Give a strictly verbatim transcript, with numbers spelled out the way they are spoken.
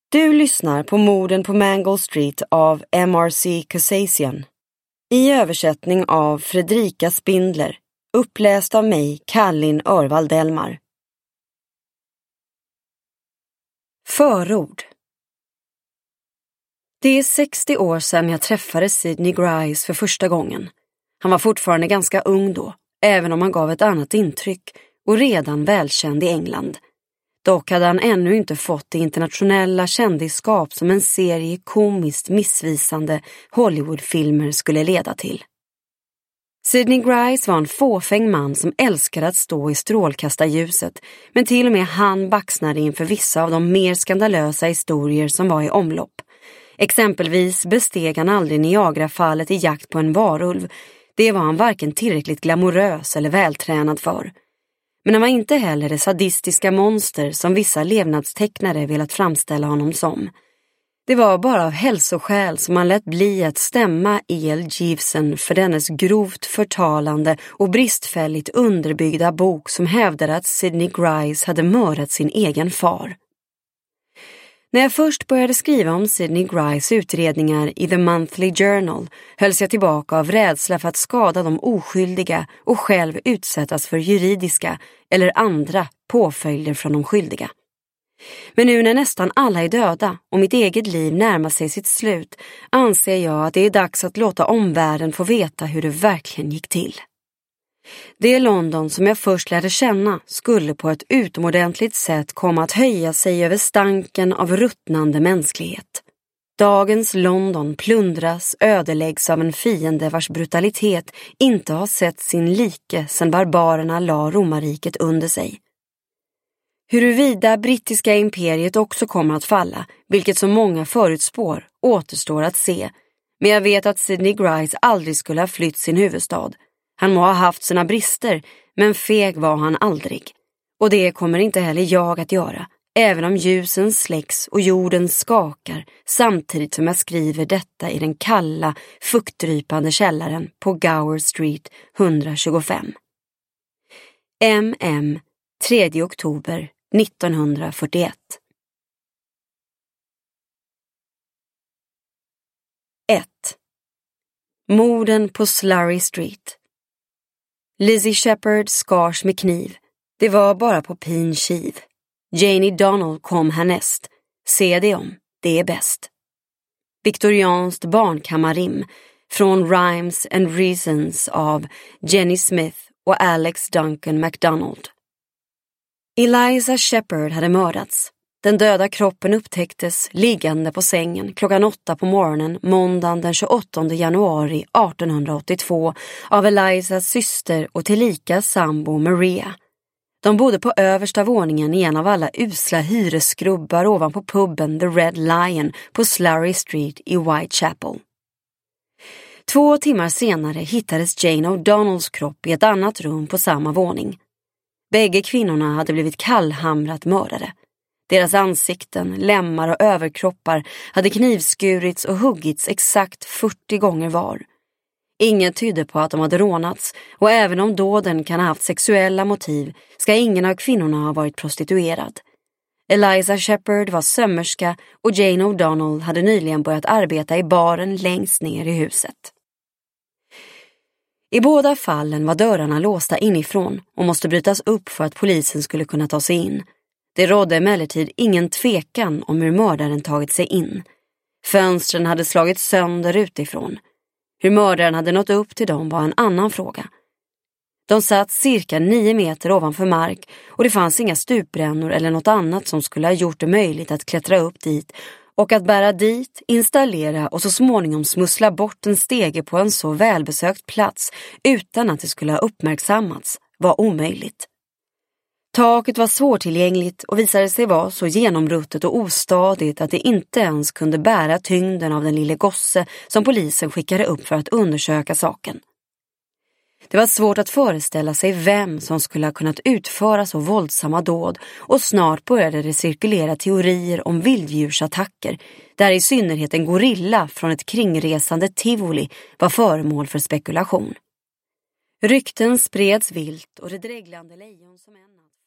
Du lyssnar på Morden på Mangle Street av M R C Kassasian. I översättning av Fredrika Spindler, uppläst av mig, Kallin Örvald Delmar. Förord. Det är sextio år sedan jag träffade Sidney Grice för första gången. Han var fortfarande ganska ung då, även om han gav ett annat intryck och redan välkänd i England. Dock hade han ännu inte fått det internationella kändisskap som en serie komiskt missvisande Hollywoodfilmer skulle leda till. Sidney Grice var en fåfäng man som älskade att stå i strålkastarljuset, men till och med han baxnade inför vissa av de mer skandalösa historier som var i omlopp. Exempelvis besteg han aldrig Niagarafallet i jakt på en varulv. Det var han varken tillräckligt glamorös eller vältränad för. Men han var inte heller det sadistiska monster som vissa levnadstecknare velat framställa honom som. Det var bara av hälsoskäl som han lät bli att stämma E L Jeeveson för dennes grovt förtalande och bristfälligt underbyggda bok som hävdade att Sidney Grice hade mördat sin egen far. När jag först började skriva om Sidney Grice utredningar i The Monthly Journal hölls jag tillbaka av rädsla för att skada de oskyldiga och själv utsättas för juridiska eller andra påföljder från de skyldiga. Men nu när nästan alla är döda och mitt eget liv närmar sig sitt slut anser jag att det är dags att låta omvärlden få veta hur det verkligen gick till. Det London som jag först lärde känna skulle på ett utomordentligt sätt komma att höja sig över stanken av ruttnande mänsklighet. Dagens London plundras, ödeläggs av en fiende vars brutalitet inte har sett sin like sedan barbarerna la romarriket under sig. Huruvida brittiska imperiet också kommer att falla, vilket så många förutspår, återstår att se. Men jag vet att Sidney Grice aldrig skulle ha flytt sin huvudstad. Han må ha haft sina brister, men feg var han aldrig. Och det kommer inte heller jag att göra, även om ljusen släcks och jorden skakar samtidigt som jag skriver detta i den kalla, fuktdrypande källaren på Gower Street etthundratjugofem. M M tredje oktober nittonhundrafyrtioett. ett. Morden på Slurry Street. Lizzie Shepherd skars med kniv. Det var bara på pin kiv. Janie Donald kom härnäst. Se det om, det är bäst. Viktorianskt barnkammarrim från Rhymes and Reasons av Jenny Smith och Alex Duncan MacDonald. Eliza Shepherd hade mördats. Den döda kroppen upptäcktes liggande på sängen klockan åtta på morgonen måndagen den tjugoåttonde januari artonhundraåttiotvå av Elizas syster och tillika sambo Maria. De bodde på översta våningen i en av alla usla hyresskrubbar ovanpå puben The Red Lion på Slurry Street i Whitechapel. Två timmar senare hittades Jane O'Donnells kropp i ett annat rum på samma våning. Bägge kvinnorna hade blivit kallhamrat mördade. Deras ansikten, lemmar och överkroppar hade knivskurits och huggits exakt fyrtio gånger var. Inget tydde på att de hade rånats, och även om dåden kan ha haft sexuella motiv ska ingen av kvinnorna ha varit prostituerad. Eliza Shepherd var sömmerska och Jane O'Donnell hade nyligen börjat arbeta i baren längst ner i huset. I båda fallen var dörrarna låsta inifrån och måste brytas upp för att polisen skulle kunna ta sig in. Det rådde emellertid ingen tvekan om hur mördaren tagit sig in. Fönstren hade slagits sönder utifrån. Hur mördaren hade nått upp till dem var en annan fråga. De satt cirka nio meter ovanför mark och det fanns inga stupbrännor eller något annat som skulle ha gjort det möjligt att klättra upp dit och att bära dit, installera och så småningom smussla bort en stege på en så välbesökt plats utan att det skulle ha uppmärksammats var omöjligt. Taket var svårtillgängligt och visade sig vara så genomruttet och ostadigt att det inte ens kunde bära tyngden av den lille gosse som polisen skickade upp för att undersöka saken. Det var svårt att föreställa sig vem som skulle ha kunnat utföra så våldsamma dåd, och snart började det cirkulera teorier om vilddjursattacker, där i synnerhet en gorilla från ett kringresande tivoli var föremål för spekulation. Rykten spreds vilt och det dreglande lejon som en natt